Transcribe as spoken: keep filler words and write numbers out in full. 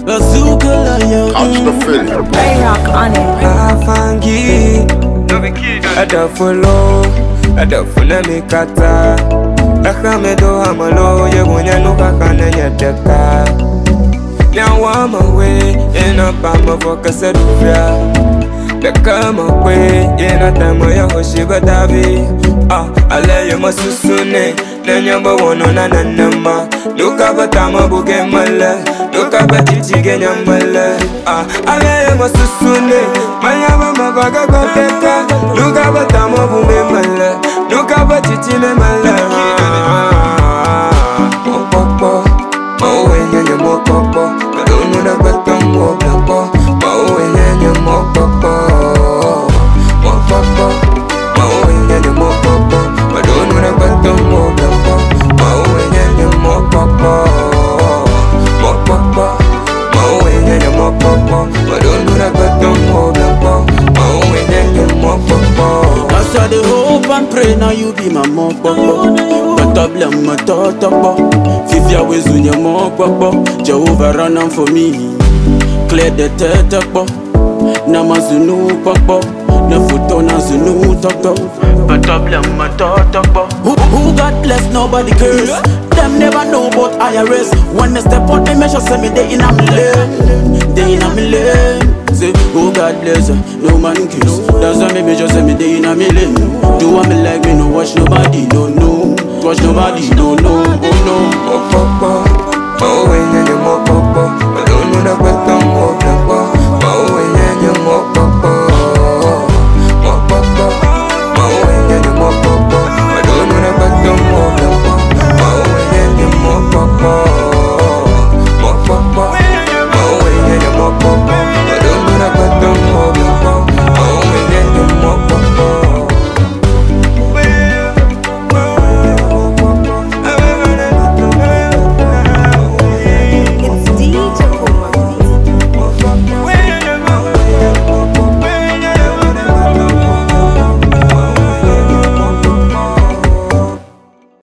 Bazooka lion. Catch the feeling. Very rock on it. Afangi. Ada follow. Ada follow me kata. Akame do amalo. Ye wonya no kakana nyedeka. Nyawa mawe. Ena pama focus edufia. Beka mawe. Ena tamo ya hoshiba davi. Ah, ale yo masusune. Nenyamba wono na nanama. Luka batama buge male. Luka batichi genya male. Ah, ale yo masusune. Mayama mabaga goteka. Luka batama buge male. Luka batichi me male. Mopopo, mawe nyanya mopopo. Madonu na batam woplapo. Mawe nyanya mopopo. Mopopo, mawe nyanya mopopo. Madonu na batam woplapo. Mawe nyanya mopopo. Mopopo, mawe nyanya mopopo. Madonu na batam woplapo. Mawe nyanya mopopo. As I dey hope and pray, now you be my mopopo. But I blame my totopo. Fifia wezunya mopopo. Jehovah run am for me. Clear the tetepo. Namazunu popo. Na futo na zunu toto. But I blame my totopo. Who, who God bless, nobody curse. Them never know about I R S. When they step out, they measure say me they in a me lane. They in a me lane. Say, oh God bless, no man kiss. That's why me measure say me they in a me lane. Do what me like, me no watch nobody, no no. Watch nobody, no no, oh no. Mopopo.